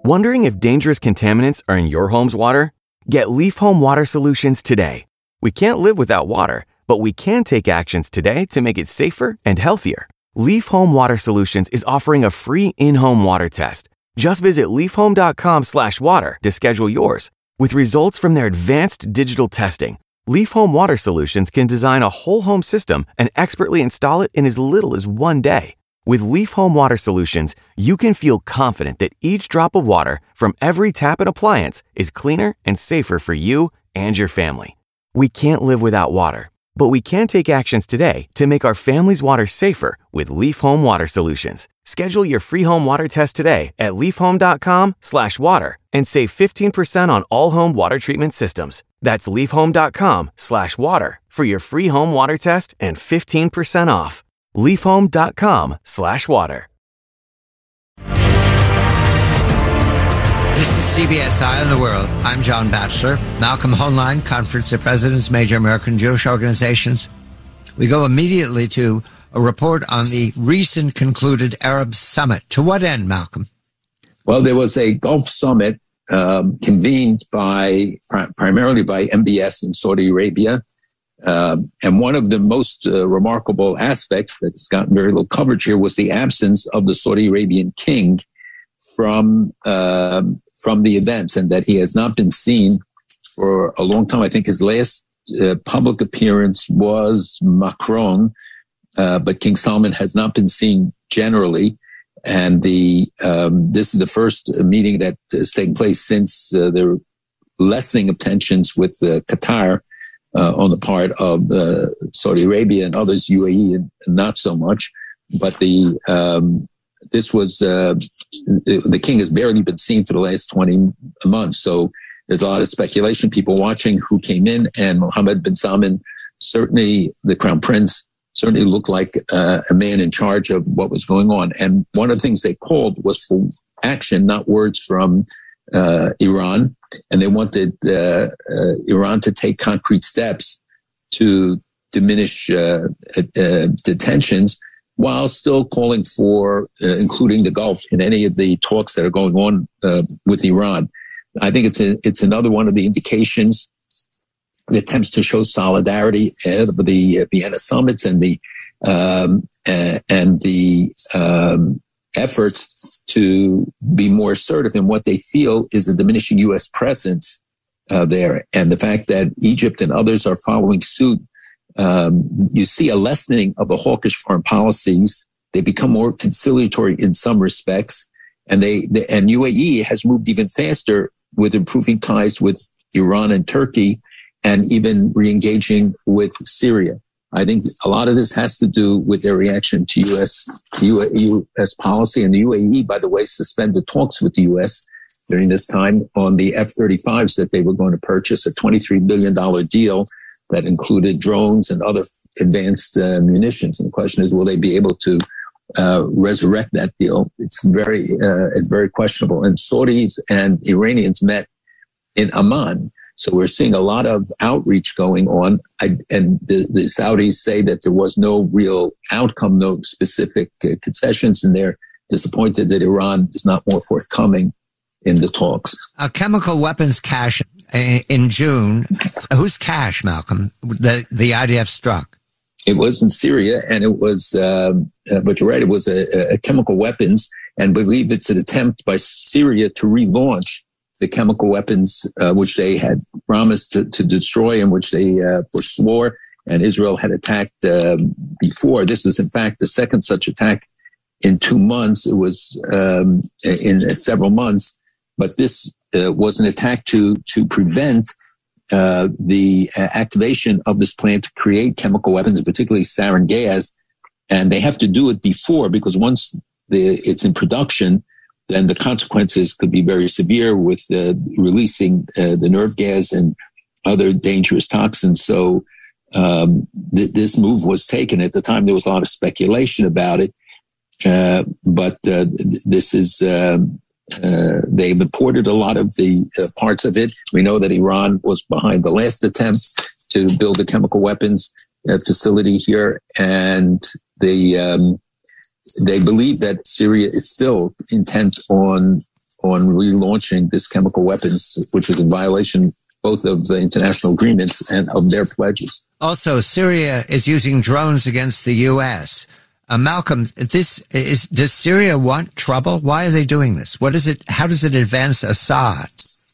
Wondering if dangerous contaminants are in your home's water? Get Leaf Home Water Solutions today. We can't live without water, but we can take actions today to make it safer and healthier. Leaf Home Water Solutions is offering a free in-home water test. Just visit leafhome.com/water to schedule yours. With results from their advanced digital testing, Leaf Home Water Solutions can design a whole home system and expertly install it in as little as 1 day. With Leaf Home Water Solutions, you can feel confident that each drop of water from every tap and appliance is cleaner and safer for you and your family. We can't live without water, but we can take actions today to make our family's water safer with Leaf Home Water Solutions. Schedule your free home water test today at leafhome.com/water and save 15% on all home water treatment systems. That's leafhome.com/water for your free home water test and 15% off. leafhome.com/water. This is CBS Eye on the World. I'm John Batchelor. Malcolm Hoenlein, Conference of Presidents, Major American Jewish Organizations. We go immediately to a report on the recent concluded Arab Summit. To what end, Malcolm? Well, there was a Gulf Summit convened primarily by MBS in Saudi Arabia. And one of the most remarkable aspects that's gotten very little coverage here was the absence of the Saudi Arabian king from the events, and that he has not been seen for a long time. I think his last public appearance was Macron, but King Salman has not been seen generally. And this is the first meeting that has taken place since the lessening of tensions with Qatar on the part of Saudi Arabia and others, UAE, and not so much. But the king has barely been seen for the last 20 months. So there's a lot of speculation, people watching who came in, and Mohammed bin Salman, certainly the crown prince, certainly looked like a man in charge of what was going on. And one of the things they called was for action, not words from Iran. And they wanted Iran to take concrete steps to diminish the tensions, while still calling for including the Gulf in any of the talks that are going on with Iran. I think it's another one of the indications, the attempts to show solidarity of the Vienna summits and the efforts to be more assertive in what they feel is a diminishing U.S. presence there, and the fact that Egypt and others are following suit. You see a lessening of the hawkish foreign policies. They become more conciliatory in some respects, and and UAE has moved even faster with improving ties with Iran and Turkey, and even re-engaging with Syria. I think a lot of this has to do with their reaction to U.S. policy. And the UAE, by the way, suspended talks with the U.S. during this time on the F-35s that they were going to purchase, a $23 billion deal that included drones and other advanced munitions. And the question is, will they be able to resurrect that deal? It's very questionable. And Saudis and Iranians met in Amman. So we're seeing a lot of outreach going on. And the Saudis say that there was no real outcome, no specific concessions, and they're disappointed that Iran is not more forthcoming in the talks. A chemical weapons cache in June. Whose cache, Malcolm, the IDF struck? It was in Syria, and it was, but you're right, it was a chemical weapons, and believe it's an attempt by Syria to relaunch the chemical weapons, which they had promised to destroy, and which they forswore, and Israel had attacked before. This is, in fact, the second such attack in 2 months. It was in several months, but this was an attack to prevent the activation of this plan to create chemical weapons, particularly sarin gas. And they have to do it before, because once it's in production, then the consequences could be very severe with releasing the nerve gas and other dangerous toxins. So this move was taken. At the time, there was a lot of speculation about it. But this is, they've imported a lot of the parts of it. We know that Iran was behind the last attempt to build a chemical weapons facility here. And they believe that Syria is still intent on on relaunching this chemical weapons, which is in violation both of the international agreements and of their pledges. Also, Syria is using drones against the U.S. Malcolm, does Syria want trouble? Why are they doing this? How does it advance Assad?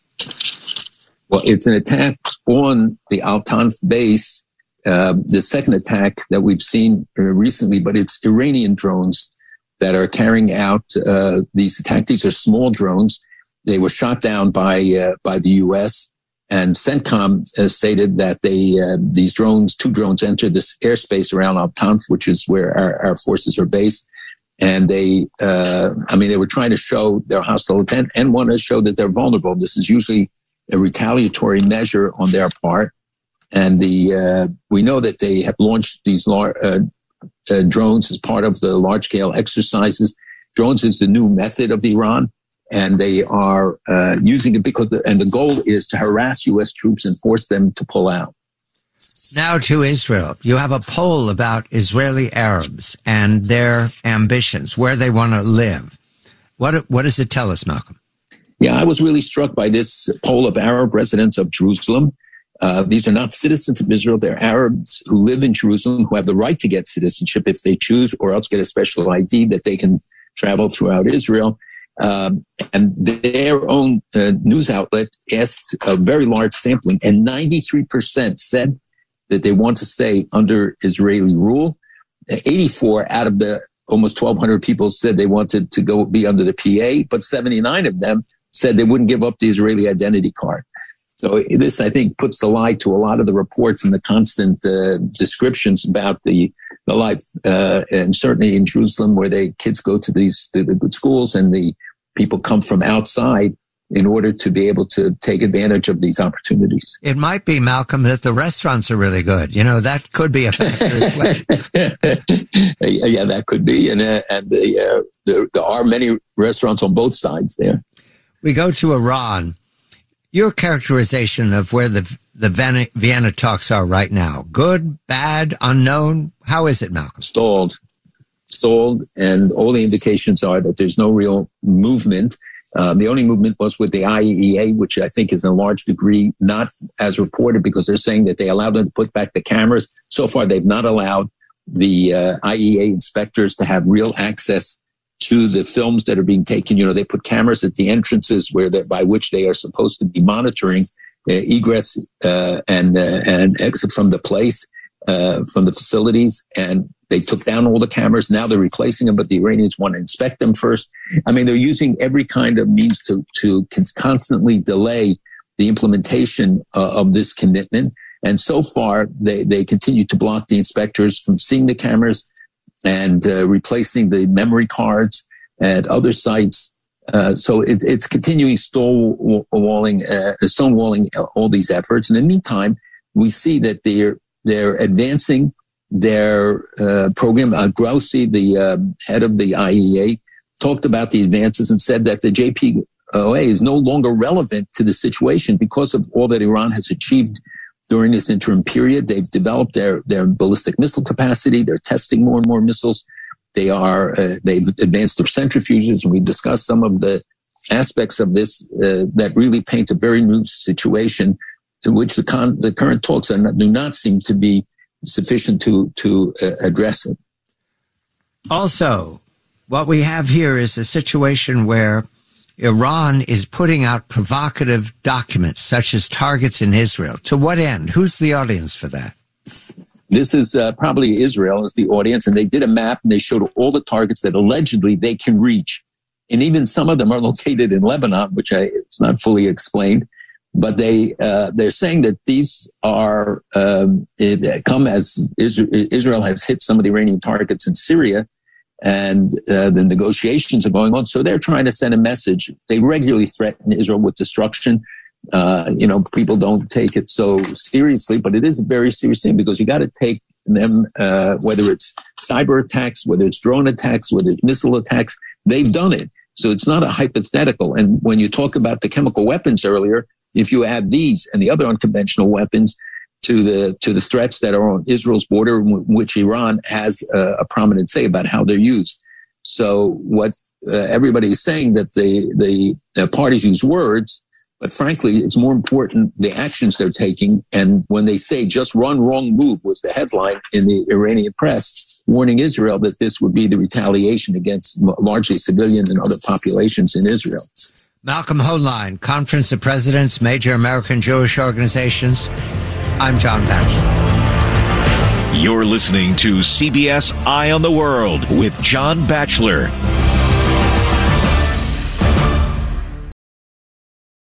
Well, it's an attack on the Al-Tanf base, the second attack that we've seen recently, but it's Iranian drones that are carrying out these attacks. These are small drones. They were shot down by the U.S., and CENTCOM stated that these drones, 2 drones, entered this airspace around Al-Tanf, which is where our forces are based. And they were trying to show their hostile intent and want to show that they're vulnerable. This is usually a retaliatory measure on their part. And we know that they have launched these drones as part of the large-scale exercises. Drones is the new method of Iran. And they are using it and the goal is to harass U.S. troops and force them to pull out. Now to Israel. You have a poll about Israeli Arabs and their ambitions, where they want to live. What does it tell us, Malcolm? Yeah, I was really struck by this poll of Arab residents of Jerusalem. These are not citizens of Israel. They're Arabs who live in Jerusalem, who have the right to get citizenship if they choose, or else get a special ID that they can travel throughout Israel. And their own news outlet asked a very large sampling, and 93% said that they want to stay under Israeli rule. 84 out of the almost 1,200 people said they wanted to go be under the PA, but 79 of them said they wouldn't give up the Israeli identity card. So this, I think, puts the lie to a lot of the reports and the constant descriptions about the life, and certainly in Jerusalem, where kids go to the good schools, and the people come from outside in order to be able to take advantage of these opportunities. It might be, Malcolm, that the restaurants are really good. That could be a factor as well. Yeah, that could be, and there are many restaurants on both sides there. We go to Iran. Your characterization of where the Vienna talks are right now, good, bad, unknown? How is it, Malcolm? Stalled, and all the indications are that there's no real movement. The only movement was with the IAEA, which I think is in a large degree not as reported, because they're saying that they allowed them to put back the cameras. So far, they've not allowed the IAEA inspectors to have real access to the films that are being taken. They put cameras at the entrances by which they are supposed to be monitoring egress and exit from the place, from the facilities. And they took down all the cameras. Now they're replacing them, but the Iranians want to inspect them first. They're using every kind of means to constantly delay the implementation of this commitment. And so far, they continue to block the inspectors from seeing the cameras and replacing the memory cards at other sites. So it's continuing stonewalling all these efforts. In the meantime, we see that they're advancing their program. Grossi, the head of the IAEA, talked about the advances and said that the JPOA is no longer relevant to the situation because of all that Iran has achieved during this interim period. They've developed their ballistic missile capacity. They're testing more and more missiles. They've advanced their centrifuges, and we've discussed some of the aspects of this that really paint a very new situation, in which the current talks do not seem to be sufficient to address it. Also, what we have here is a situation where Iran is putting out provocative documents, such as targets in Israel. To what end? Who's the audience for that? This is probably Israel as the audience, and they did a map, and they showed all the targets that allegedly they can reach. And even some of them are located in Lebanon, which it's not fully explained. But they're saying that these are come as Israel has hit some of the Iranian targets in Syria, and the negotiations are going on. So they're trying to send a message. They regularly threaten Israel with destruction. People don't take it so seriously, but it is a very serious thing, because you got to take them, whether it's cyber attacks, whether it's drone attacks, whether it's missile attacks, they've done it. So it's not a hypothetical. And when you talk about the chemical weapons earlier, if you add these and the other unconventional weapons to the threats that are on Israel's border, which Iran has a prominent say about how they're used. So what everybody is saying that the parties use words, but frankly, it's more important the actions they're taking. And when they say just run, wrong move was the headline in the Iranian press, warning Israel that this would be the retaliation against largely civilian and other populations in Israel. Malcolm Hoenlein, Conference of Presidents, Major American Jewish Organizations. I'm John Batchelor. You're listening to CBS Eye on the World with John Batchelor.